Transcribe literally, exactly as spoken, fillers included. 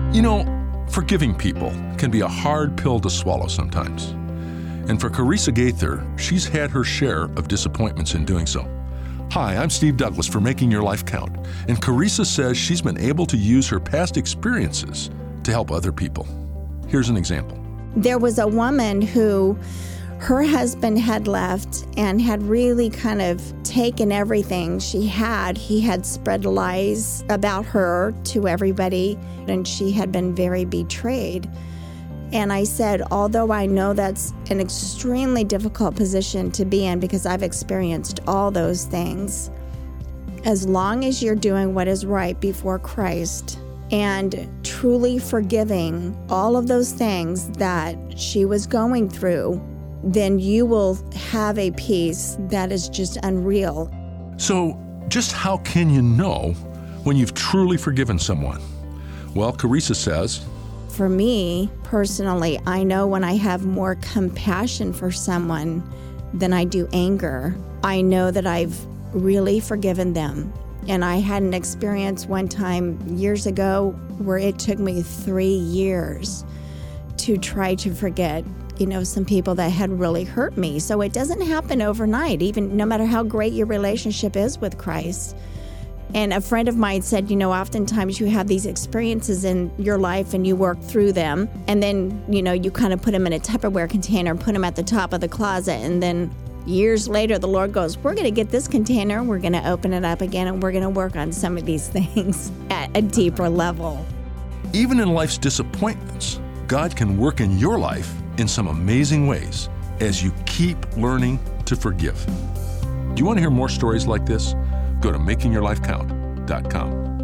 You know, forgiving people can be a hard pill to swallow sometimes. And for Carissa Gaither, she's had her share of disappointments in doing so. Hi, I'm Steve Douglas for Making Your Life Count, and Carissa says she's been able to use her past experiences to help other people. Here's an example. There was a woman who her husband had left and had really kind of taken everything she had. He had spread lies about her to everybody, and she had been very betrayed. And I said, although I know that's an extremely difficult position to be in because I've experienced all those things, as long as you're doing what is right before Christ and truly forgiving all of those things that she was going through, then you will have a peace that is just unreal. So, just how can you know when you've truly forgiven someone? Well, Carissa says, for me, personally, I know when I have more compassion for someone than I do anger. I know that I've really forgiven them. And I had an experience one time years ago where it took me three years to try to forget, you know, some people that had really hurt me. So it doesn't happen overnight, even no matter how great your relationship is with Christ. And a friend of mine said, you know, oftentimes you have these experiences in your life and you work through them. And then, you know, you kind of put them in a Tupperware container, put them at the top of the closet. And then years later, the Lord goes, we're going to get this container, we're going to open it up again, and we're going to work on some of these things at a deeper level. Even in life's disappointments, God can work in your life in some amazing ways as you keep learning to forgive. Do you want to hear more stories like this? Go to making your life count dot com.